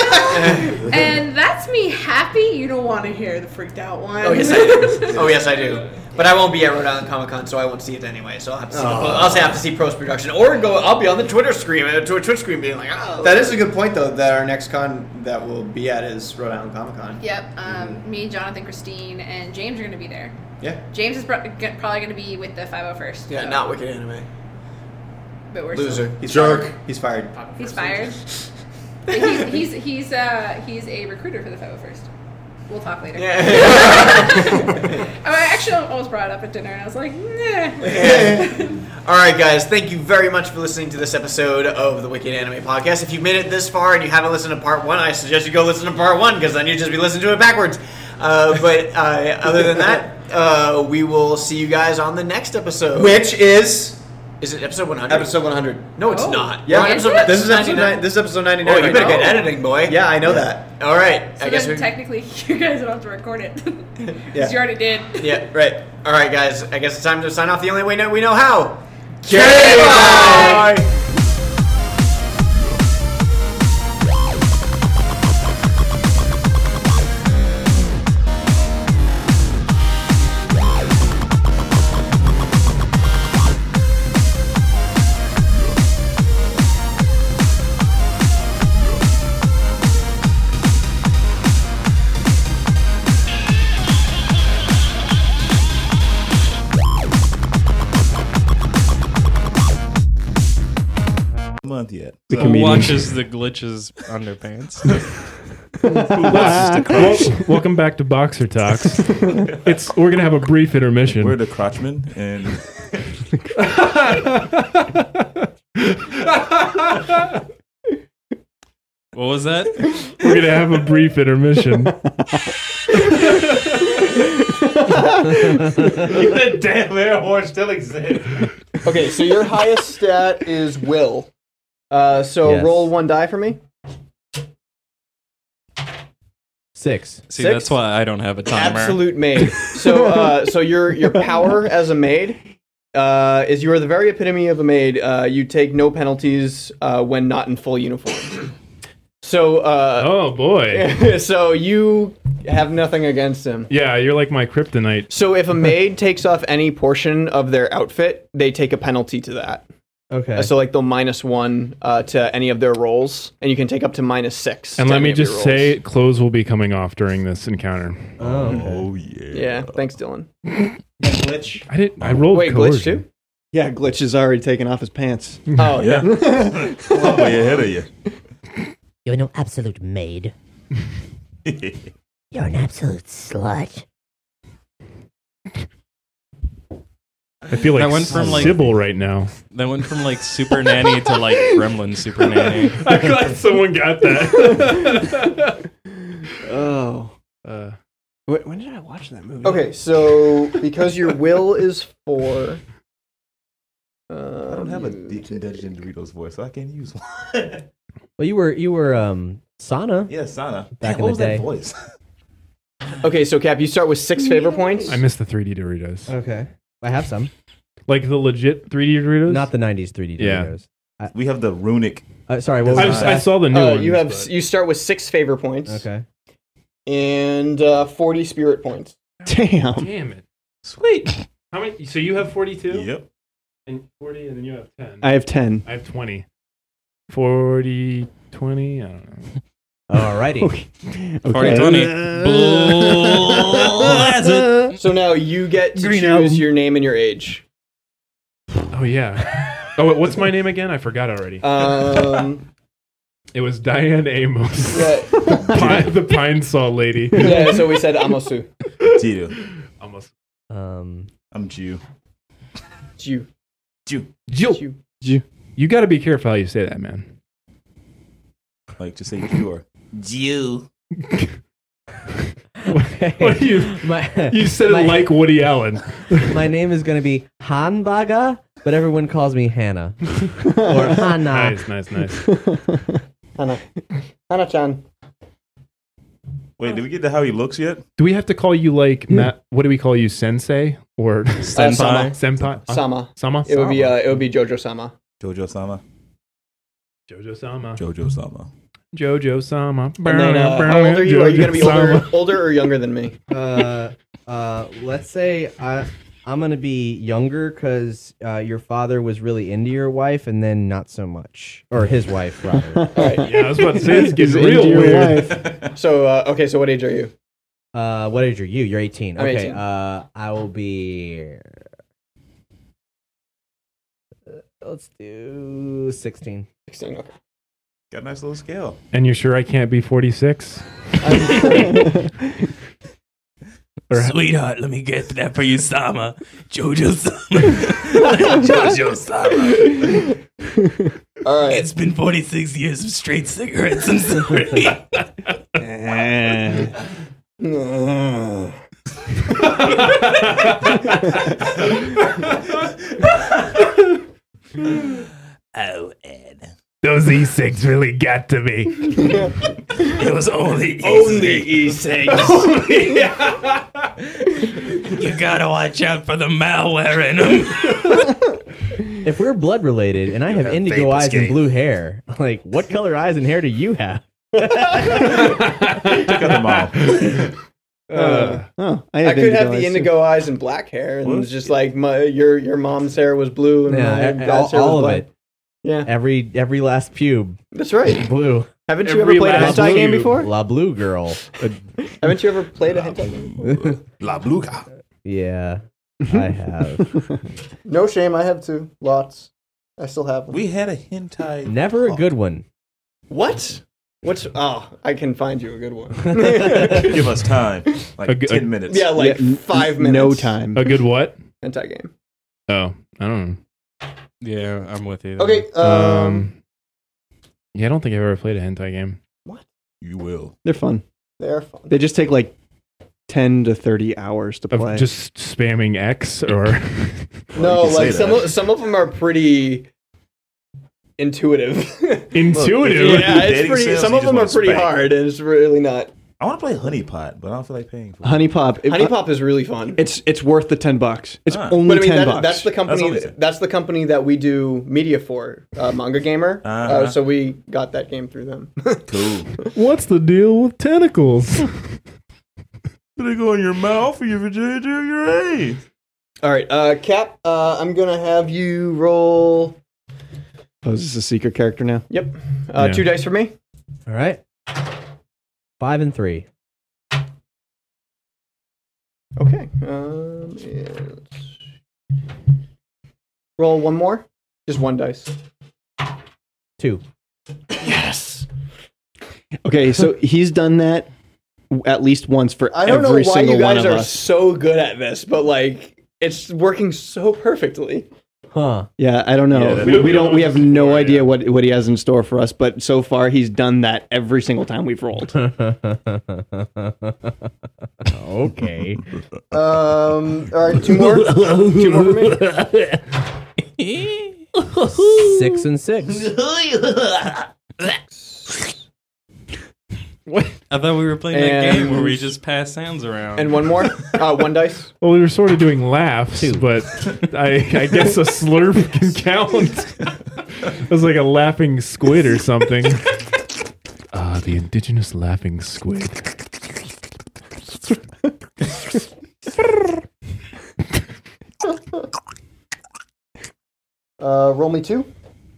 right now, and that's me happy. You don't want to hear the freaked out one. Oh yes, I do. Oh yes, I do. But I won't be at Rhode Island Comic Con, so I won't see it anyway. So I'll have to see. The, Oh. I'll also have to see post production, or go. I'll be on the Twitter screen, uh, to a Twitch screen, being like, oh. That is a good point, though, that our next con that we'll be at is Rhode Island Comic Con. Yep. Um, Me, Jonathan, Christine, and James are going to be there. Yeah. James is pro- g- probably going to be with the five oh first. Yeah, so- not Wicked Anime. But we're Loser. He's Jerk. Fired. He's fired. Still, he's fired. he's he's he's uh he's a recruiter for the five oh first. We'll talk later. Yeah. Oh, actually, actually almost brought it up at dinner, and I was like, nah. All right, guys. Thank you very much for listening to this episode of the Wicked Anime Podcast. If you made it this far and you haven't listened to part one, I suggest you go listen to part one because then you just be listening to it backwards. Uh, but uh, other than that, uh, we will see you guys on the next episode. Which is Is it episode one hundred? episode one hundred. No, it's Oh. not. Yeah, We're on Is episode it? this is episode ninety-nine. nine. This is episode ninety-nine. Oh, you right better now. get editing, boy. Yeah, I know that. All right. So I guess then we. technically, you guys don't have to record it. Because Yeah. you already did. Yeah. Right. All right, guys. I guess it's time to sign off the only way we know how. Bye. Month yet. The So- comedian. watches the glitches underpants. Wel- welcome back to Boxer Talks. It's we're gonna have a brief intermission. We're the Crotchman, and What was that? We're gonna have a brief intermission. the damn air horn still exists. Okay, so your highest stat is will. Uh, so Yes. roll one die for me. Six. See, Six? that's why I don't have a timer. Absolute maid. So, uh, so your your power as a maid uh, is you are the very epitome of a maid. Uh, you take no penalties uh, when not in full uniform. So, uh, Oh boy. so you have nothing against him. Yeah, you're like my kryptonite. So if a maid takes off any portion of their outfit, they take a penalty to that. Okay. Uh, So like they'll minus one uh, to any of their rolls, and you can take up to minus six. And to let any me of your just rolls. say, clothes will be coming off during this encounter. oh, okay. Oh yeah. Yeah, thanks, Dylan. Glitch. I didn't. I rolled. Wait, glitch coercion. too? Yeah, Glitch is already taking off his pants. Oh yeah. I'm way ahead of you. You're no absolute maid. You're an absolute slut. I feel like That went from, like- Sybil right now. That went from like Super Nanny to like Gremlin Super Nanny. I'm glad someone got that. Oh. uh, Wh- When did I watch that movie? Okay, so because your will is four. Uh, I don't have a Deep Dungeon Doritos voice, so I can't use one. Well, you were you were um Sana. Yeah, Sana. Back Damn, in what the was day. that voice? Okay, so Cap, you start with six favor points. I missed the three D Doritos. Okay. I have some. Like the legit three D Doritos. Not the nineties three D Yeah. Doritos. We have the runic. Uh, sorry, what was I, the was- I stat? saw the new Uh, ones. you have but- you start with six favor points. Okay. And uh, forty spirit points. Damn. Damn it! Sweet. How many? So you have forty-two. Yep. And forty, and then you have ten. I have ten. I have twenty. forty, twenty, I don't know. Alrighty. Okay. forty twenty. Bull. So now you get to Green choose album. your name and your age. Oh, yeah. Oh, wait, what's my name again? I forgot already. Um, It was Diane Amos. yeah, Pine, the Pine Saw lady. yeah, so we said Amosu. Jew. Almost. Um. I'm Jew. Jew. Jew. Jill. Jew. You got to be careful how you say that, man. Like, just say Jew or Jew. What do you? My, You said my, it like Woody Allen. my name is going to be Hanbaga, but everyone calls me Hannah. Or Hana. Nice, nice, nice. Hana. Hana-chan. Wait, did we get to how he looks yet? Do we have to call you like Matt? What do we call you, Sensei or Senpai. Sama. Senpai? Uh, Sama. Sama. It would be uh, it would be Jojo Sama. Jojo Sama. Jojo Sama. Jojo Sama. Jojo Sama. And then, uh, how old are you? Are you going to be older, older or younger than me? Uh, uh, let's say I, I'm going to be younger because uh, your father was really into your wife and then not so much. Or his wife, rather. All right. Yeah, I was about to say, it's He's getting real into your weird. wife. So uh, okay, so what age are you? Uh, what age are you? You're eighteen. I'm Okay. eighteen. Uh, I will be. uh, Let's do sixteen. Sixteen. Okay. Got a nice little scale. And you're sure I can't be forty-six? Or Sweetheart, let me get that for you, Sama. Jojo Sama. Jojo Sama. All right. It's been forty-six years of straight cigarettes. I'm sorry. Oh, Ed. those e-cigs really got to me. It was only Only e-cigs. You gotta watch out for the malware in them. If we're blood related and I have indigo vape eyes escape. and blue hair, like what color eyes and hair do you have? Took out the mouth. Uh, oh, I, I, have could have indigo the eyes, indigo eyes and black hair, and What? it's just like my your your mom's hair was blue and Yeah, my a- dad's all, hair was all of black. it. Yeah, Every every last pube, that's right. blue. Haven't you Every ever played a last hentai game blue. before? La blue girl. Haven't you ever played a hentai game before? La Bluga. Yeah, I have. No shame, I have two. Lots. I still have them. We had a hentai. Never a good one. What? What's? Oh, I can find you a good one. Give us time. Like A g- ten a- minutes. Yeah, like Yeah, n- five n- minutes. No time. A good what? Hentai game. Oh, I don't Yeah, I'm with you. Okay. know. Um, Um, yeah, I don't think I've ever played a hentai game. You will. They're fun. they're fun. They just take like ten to thirty hours to Of play. just spamming X or No, you can like say some that. of, some of them are pretty intuitive. intuitive. yeah, it's dating pretty. sims, Some you of them are just wanna pretty spank. hard, and it's really not. I want to play Honey Pot, but I don't feel like paying for it. Honey Pop. It- Honey Pop is really fun. It's it's worth the ten bucks. It's Ah. only But I mean, ten that, bucks. that's the company. only That's, ten. the company that we do media for, uh, Manga Gamer. uh Uh-huh. so we got that game through them. Cool. What's the deal with tentacles? Do they go in your mouth or your vagina or your ass? All right, uh, Cap. Uh, I'm gonna have you roll. Oh, is this a secret character now? Yep, uh, Yeah. two dice for me. All right. Five and three. Okay. Um, it's... Roll one more. Just one dice. Two. Yes. Okay, so he's done that at least once for I don't know every why single you guys one of are us. so good at this, but like it's working so perfectly. Huh. Yeah, I don't know. Yeah, that- we, we don't. We have no before, idea yeah. what what he has in store for us. But so far, he's done that every single time we've rolled. Okay. Um. All right. Two more. Two more for me. Six and six. What? I thought we were playing that And- game where we just pass sounds around. And one more. Uh, one dice. Well, we were sort of doing laughs, Two. but I, I guess a slurp can count. It was like a laughing squid or something. Ah, the indigenous laughing squid. Uh, roll me two.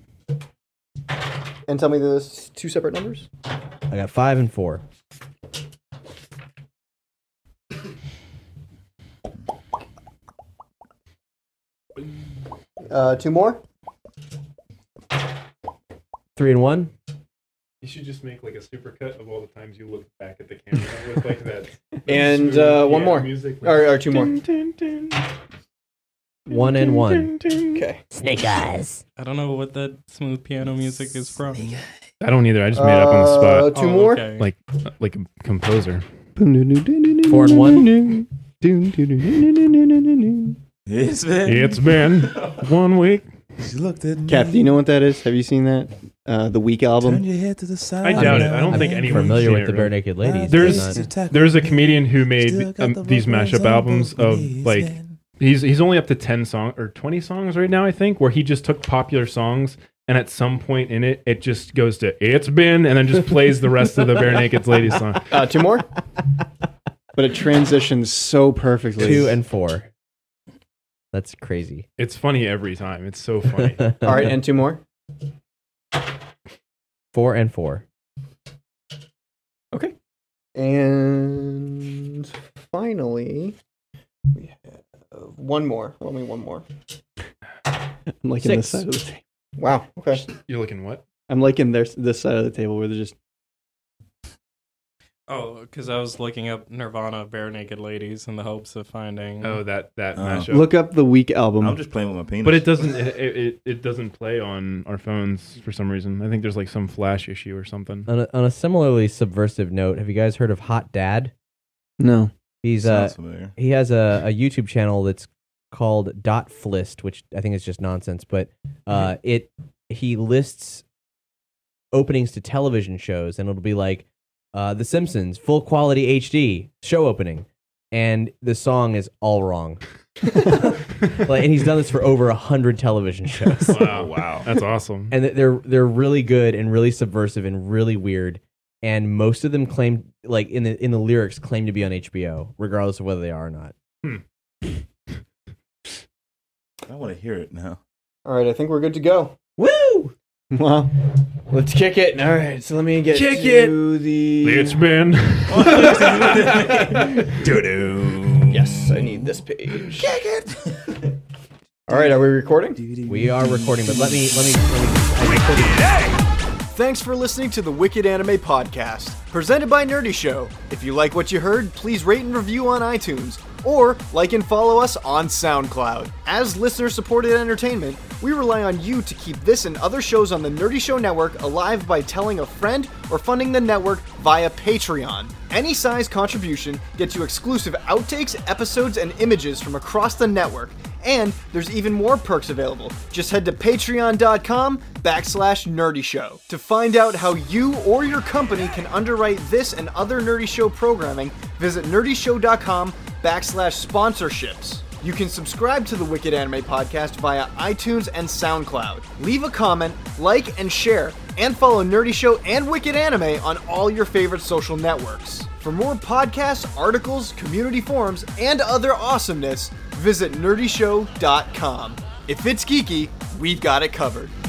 And tell me the s- two separate numbers. I got five and four. Uh, two more. Three and one. You should just make like a supercut of all the times you look back at the camera with like that. And uh, one piano more. music. Or, or two more. One and one. Okay. Snake eyes. I don't know what that smooth piano music is from. I don't either. I just made it up on the spot. Uh, two Oh, more. okay. Like like a composer. Four and one. Yes, man. It's been one week. She looked at me. Cap, do you know what that is? Have you seen that? Uh, the Week Turn album. your head to the side. I doubt it. I don't I'm think anyone's familiar seen with it, the really. Bare Naked Ladies. There's- but not- There's a comedian who Still made got um, the these vocals mashup on albums both of knees, like man. he's he's only up to ten songs or twenty songs right now, I think, where he just took popular songs and at some point in it it just goes to "It's Been" and then just plays the rest of the Bare Naked Ladies song. Uh, two more. But it transitions so perfectly. two and four. That's crazy. It's funny every time. It's so funny. All right, and two more. Four and four. Okay. And finally, we have one more. Roll me one more. I'm liking this Six. side of the table. Wow. Okay. You're looking what? I'm liking their this side of the table where they're just Oh, because I was looking up Nirvana Bare Naked Ladies in the hopes of finding. Oh, that that Oh. mashup. Look up the Weak album. I'm just playing with my penis. But it doesn't. It, it it doesn't play on our phones for some reason. I think there's like some flash issue or something. On a, on a similarly subversive note, have you guys heard of Hot Dad? No. He's uh Sounds familiar. he has a, a YouTube channel that's called Dot Flist, which I think is just nonsense, but uh it he lists openings to television shows, and it'll be like uh The Simpsons full quality H D show opening, and the song is all wrong. Like, and he's done this for over a hundred television shows. Wow, wow, that's awesome. And they're they're really good and really subversive and really weird. And most of them claim, like in the in the lyrics, claim to be on H B O, regardless of whether they are or not. Hmm. I want to hear it now. All right, I think we're good to go. Woo! Wow. Let's kick it. All right, so let me get Kick to the. It's been. Doo-doo. Yes, I need this page. Kick it. All right, are we recording? We are recording, but let me let me let me. I recorded- Thanks for listening to the Wicked Anime Podcast, presented by Nerdy Show. If you like what you heard, please rate and review on iTunes, or like and follow us on SoundCloud. As listener-supported entertainment, we rely on you to keep this and other shows on the Nerdy Show Network alive by telling a friend or funding the network via Patreon. Any size contribution gets you exclusive outtakes, episodes, and images from across the network. And there's even more perks available. Just head to patreon.com backslash nerdy show. To find out how you or your company can underwrite this and other Nerdy Show programming, visit nerdyshow.com backslash sponsorships. You can subscribe to the Wicked Anime Podcast via iTunes and SoundCloud. Leave a comment, like, and share, and follow Nerdy Show and Wicked Anime on all your favorite social networks. For more podcasts, articles, community forums, and other awesomeness, visit nerdy show dot com. If it's geeky, we've got it covered.